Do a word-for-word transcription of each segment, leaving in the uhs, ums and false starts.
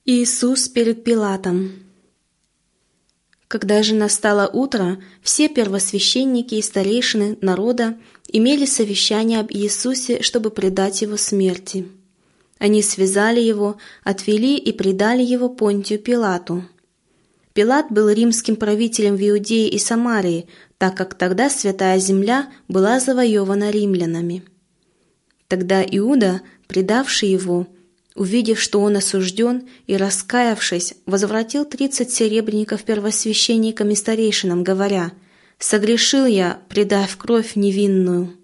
Иисус перед Пилатом. Когда же настало утро, все первосвященники и старейшины народа имели совещание об Иисусе, чтобы предать его смерти. Они связали его, отвели и предали его Понтию Пилату. Пилат был римским правителем в Иудее и Самарии, так как тогда Святая Земля была завоевана римлянами. Тогда Иуда, предавший его, увидев, что он осужден, и, раскаявшись, возвратил тридцать серебряников первосвященникам и старейшинам, говоря: «Согрешил я, предав кровь невинную».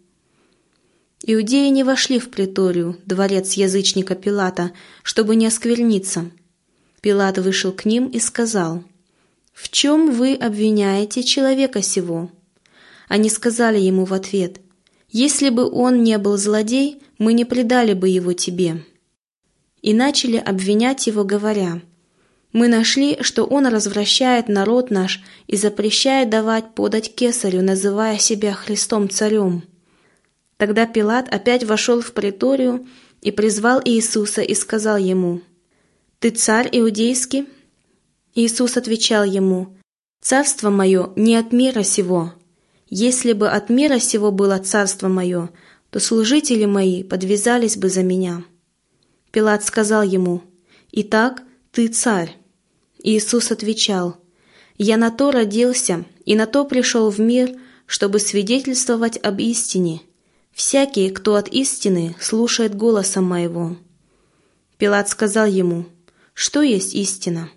Иудеи не вошли в преторию, дворец язычника Пилата, чтобы не оскверниться. Пилат вышел к ним и сказал: «В чем вы обвиняете человека сего?» Они сказали ему в ответ: «Если бы он не был злодей, мы не предали бы его тебе». И начали обвинять его, говоря: «Мы нашли, что он развращает народ наш и запрещает давать подать кесарю, называя себя Христом царем». Тогда Пилат опять вошел в преторию и призвал Иисуса и сказал ему: «Ты царь иудейский?» Иисус отвечал ему: «Царство мое не от мира сего. Если бы от мира сего было царство мое, то служители мои подвязались бы за меня». Пилат сказал ему: «Итак, ты царь?» Иисус отвечал: «Я на то родился и на то пришел в мир, чтобы свидетельствовать об истине. Всякий, кто от истины, слушает голоса моего». Пилат сказал ему: «Что есть истина?»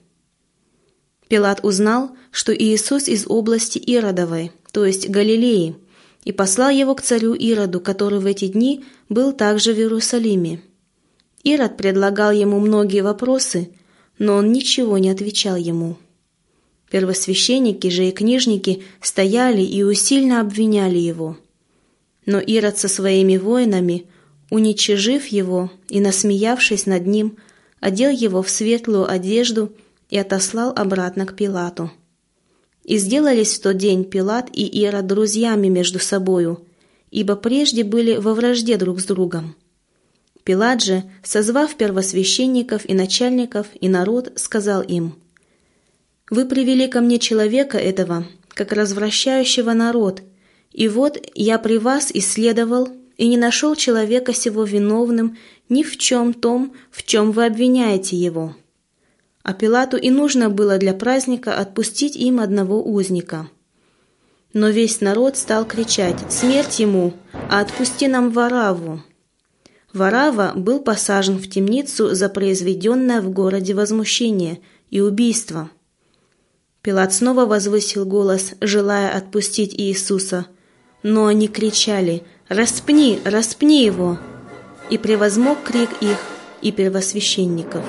Пилат узнал, что Иисус из области Иродовой, то есть Галилеи, и послал его к царю Ироду, который в эти дни был также в Иерусалиме. Ирод предлагал ему многие вопросы, но он ничего не отвечал ему. Первосвященники же и книжники стояли и усильно обвиняли его. Но Ирод со своими воинами, уничижив его и насмеявшись над ним, одел его в светлую одежду и отослал обратно к Пилату. И сделались в тот день Пилат и Ирод друзьями между собою, ибо прежде были во вражде друг с другом. Пилат же, созвав первосвященников и начальников и народ, сказал им: «Вы привели ко мне человека этого, как развращающего народ, и вот я при вас исследовал и не нашел человека сего виновным ни в чем том, в чем вы обвиняете его». А Пилату и нужно было для праздника отпустить им одного узника. Но весь народ стал кричать: «Смерть ему, а отпусти нам Варавву!» Варавва был посажен в темницу за произведенное в городе возмущение и убийство. Пилат снова возвысил голос, желая отпустить Иисуса, но они кричали: «Распни, распни его!» И превозмог крик их и первосвященников.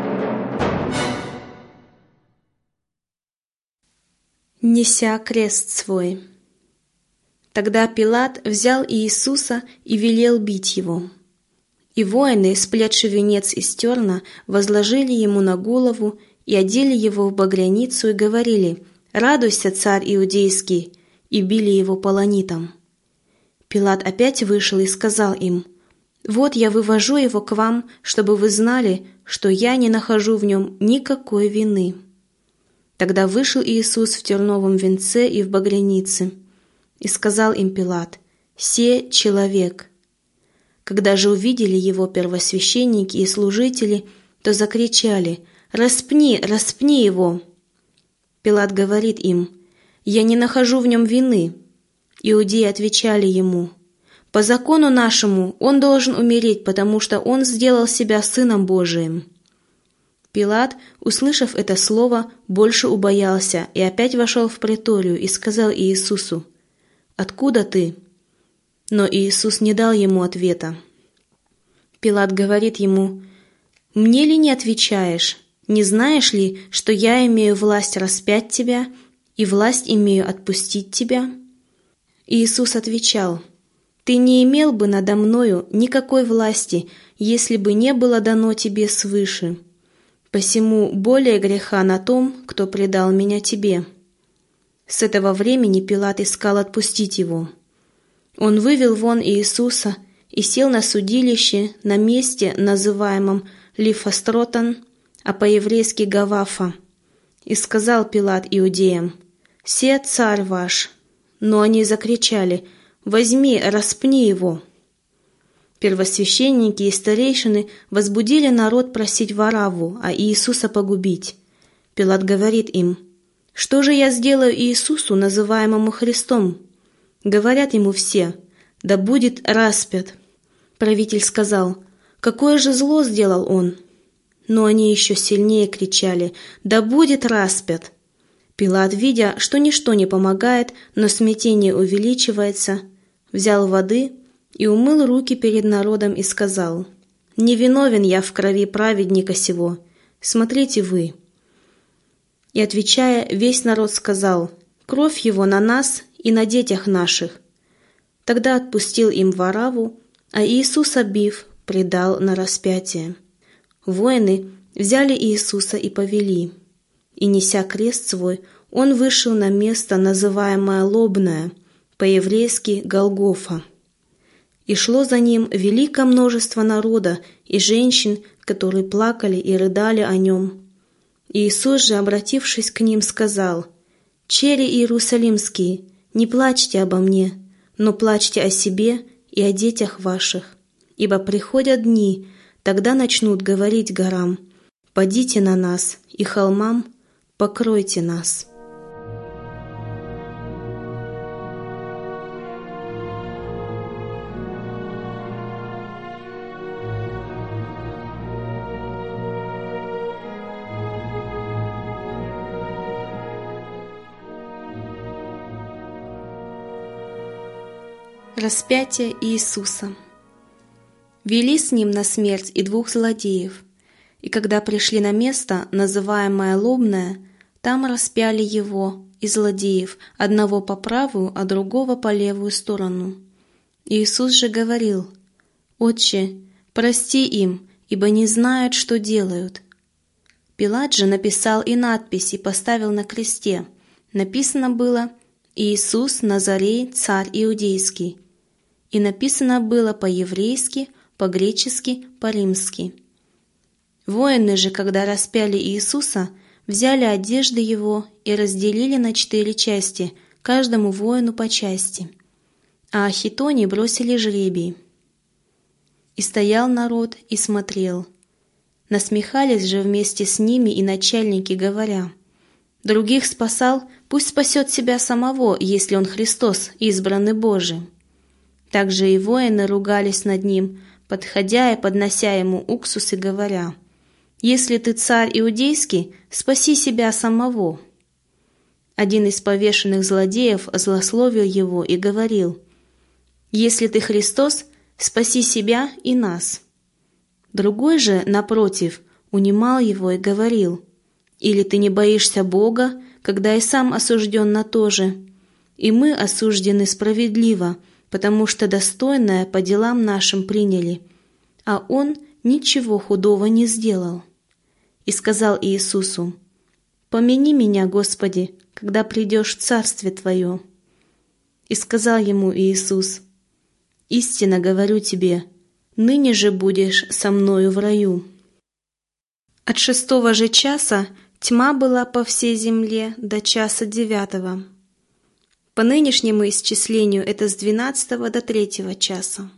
Неся крест свой. Тогда Пилат взял Иисуса и велел бить его. И воины, сплетши венец из терна, возложили ему на голову и одели его в багряницу и говорили: «Радуйся, царь иудейский!» и били его полонитом. Пилат опять вышел и сказал им: «Вот я вывожу его к вам, чтобы вы знали, что я не нахожу в нем никакой вины». Тогда вышел Иисус в терновом венце и в багрянице, и сказал им Пилат: «Се человек». Когда же увидели его первосвященники и служители, то закричали: «Распни, распни его!» Пилат говорит им: «Я не нахожу в нем вины». Иудеи отвечали ему: «По закону нашему он должен умереть, потому что он сделал себя сыном Божиим». Пилат, услышав это слово, больше убоялся и опять вошел в преторию и сказал Иисусу: «Откуда ты?» Но Иисус не дал ему ответа. Пилат говорит ему: «Мне ли не отвечаешь? Не знаешь ли, что я имею власть распять тебя и власть имею отпустить тебя?» Иисус отвечал: «Ты не имел бы надо мною никакой власти, если бы не было дано тебе свыше. Посему более греха на том, кто предал меня тебе». С этого времени Пилат искал отпустить его. Он вывел вон Иисуса и сел на судилище на месте, называемом Лифостротан, а по-еврейски Гавафа. И сказал Пилат иудеям: «Се царь ваш». Но они закричали: «Возьми, распни его». Первосвященники и старейшины возбудили народ просить Варавву, а Иисуса погубить. Пилат говорит им: «Что же я сделаю Иисусу, называемому Христом?» Говорят ему все: «Да будет распят». Правитель сказал: «Какое же зло сделал он?» Но они еще сильнее кричали: «Да будет распят!» Пилат, видя, что ничто не помогает, но смятение увеличивается, взял воды и умыл руки перед народом и сказал: «Не виновен я в крови праведника сего, смотрите вы». И, отвечая, весь народ сказал: «Кровь его на нас и на детях наших». Тогда отпустил им Варавву, а Иисуса, бив, предал на распятие. Воины взяли Иисуса и повели. И, неся крест свой, он вышел на место, называемое Лобное, по-еврейски Голгофа. И шло за ним великое множество народа и женщин, которые плакали и рыдали о нем. Иисус же, обратившись к ним, сказал: «Чери иерусалимские, не плачьте обо мне, но плачьте о себе и о детях ваших, ибо приходят дни, тогда начнут говорить горам: падите на нас, и холмам: покройте нас». Распятие Иисуса. Вели с ним на смерть и двух злодеев, и когда пришли на место, называемое Лобное, там распяли его и злодеев, одного по правую, а другого по левую сторону. Иисус же говорил: «Отче, прости им, ибо не знают, что делают». Пилат же написал и надпись и поставил на кресте. Написано было: «Иисус Назарей, царь иудейский». И написано было по-еврейски, по-гречески, по-римски. Воины же, когда распяли Иисуса, взяли одежды его и разделили на четыре части, каждому воину по части. А о хитоне бросили жребий. И стоял народ и смотрел. Насмехались же вместе с ними и начальники, говоря: «Других спасал, пусть спасет себя самого, если он Христос, избранный Божий». Также и воины ругались над ним, подходя и поднося ему уксус и говоря: «Если ты царь иудейский, спаси себя самого». Один из повешенных злодеев злословил его и говорил: «Если ты Христос, спаси себя и нас». Другой же, напротив, унимал его и говорил: «Или ты не боишься Бога, когда и сам осужден на то же? И мы осуждены справедливо, потому что достойное по делам нашим приняли, а он ничего худого не сделал». И сказал Иисусу: «Помяни меня, Господи, когда придешь в Царствие Твое». И сказал ему Иисус: «Истинно говорю тебе, ныне же будешь со мною в раю». От шестого же часа тьма была по всей земле до часа девятого. По нынешнему исчислению это с двенадцатого до третьего часа.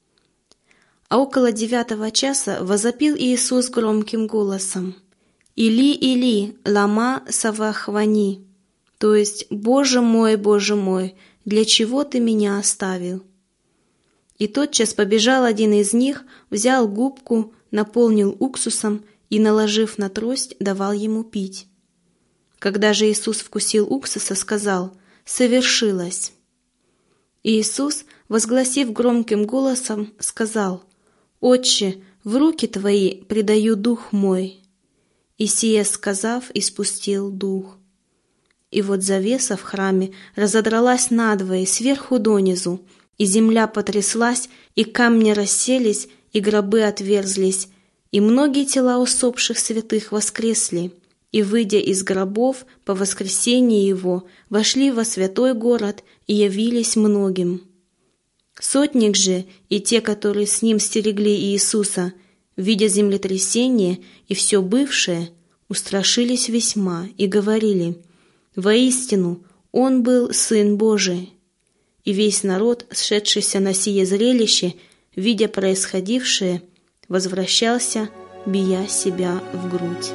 А около девятого часа возопил Иисус громким голосом: «Или, Или, лама савахвани», то есть: «Боже мой, Боже мой, для чего ты меня оставил?» И тотчас побежал один из них, взял губку, наполнил уксусом и, наложив на трость, давал ему пить. Когда же Иисус вкусил уксуса, сказал: «Совершилось». Иисус, возгласив громким голосом, сказал: «Отче, в руки Твои предаю дух мой». И сие сказав, испустил дух. И вот завеса в храме разодралась надвое сверху донизу, и земля потряслась, и камни расселись, и гробы отверзлись, и многие тела усопших святых воскресли, и, выйдя из гробов по воскресении его, вошли во святой город и явились многим. Сотник же и те, которые с ним стерегли Иисуса, видя землетрясение и все бывшее, устрашились весьма и говорили: «Воистину, он был Сын Божий». И весь народ, сшедшийся на сие зрелище, видя происходившее, возвращался, бия себя в грудь.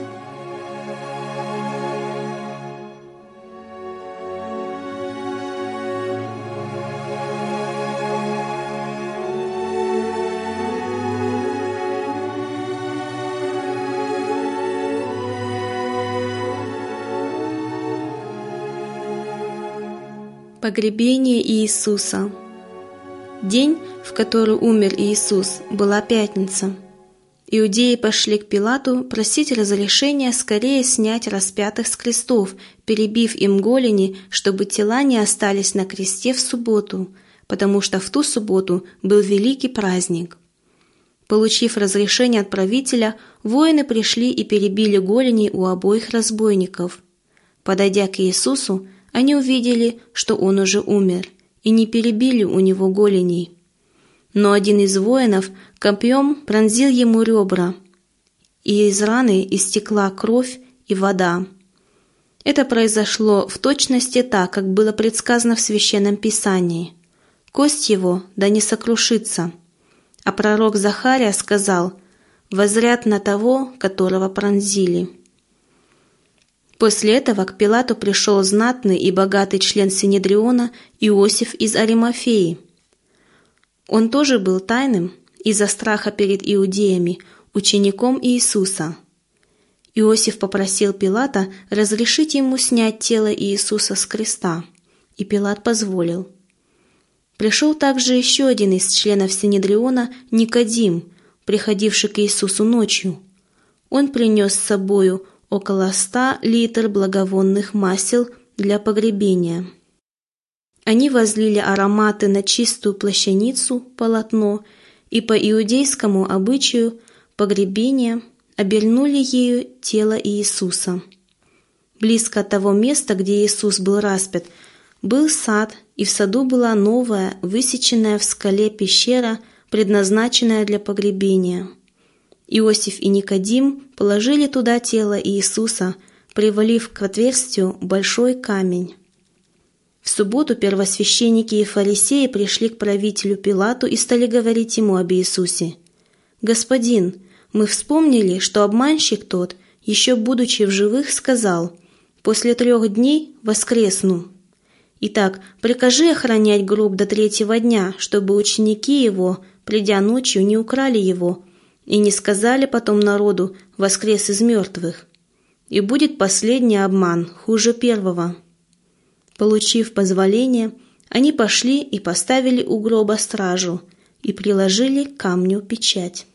Погребение Иисуса. День, в который умер Иисус, была пятница. Иудеи пошли к Пилату просить разрешения скорее снять распятых с крестов, перебив им голени, чтобы тела не остались на кресте в субботу, потому что в ту субботу был великий праздник. Получив разрешение от правителя, воины пришли и перебили голени у обоих разбойников. Подойдя к Иисусу, они увидели, что он уже умер, и не перебили у него голеней. Но один из воинов копьем пронзил ему ребра, и из раны истекла кровь и вода. Это произошло в точности так, как было предсказано в Священном Писании. Кость его да не сокрушится. А пророк Захария сказал: «Воззрят на того, которого пронзили». После этого к Пилату пришел знатный и богатый член Синедриона Иосиф из Аримафеи. Он тоже был тайным из-за страха перед иудеями, учеником Иисуса. Иосиф попросил Пилата разрешить ему снять тело Иисуса с креста, и Пилат позволил. Пришел также еще один из членов Синедриона, Никодим, приходивший к Иисусу ночью. Он принес с собою около ста литр благовонных масел для погребения. Они возлили ароматы на чистую плащаницу, полотно, и по иудейскому обычаю погребения обернули ею тело Иисуса. Близко от того места, где Иисус был распят, был сад, и в саду была новая, высеченная в скале пещера, предназначенная для погребения. Иосиф и Никодим положили туда тело Иисуса, привалив к отверстию большой камень. В субботу первосвященники и фарисеи пришли к правителю Пилату и стали говорить ему об Иисусе. «Господин, мы вспомнили, что обманщик тот, еще будучи в живых, сказал: „После трех дней воскресну“. Итак, прикажи охранять гроб до третьего дня, чтобы ученики его, придя ночью, не украли его и не сказали потом народу: „Воскрес из мертвых“. И будет последний обман хуже первого». Получив позволение, они пошли и поставили у гроба стражу и приложили к камню печать.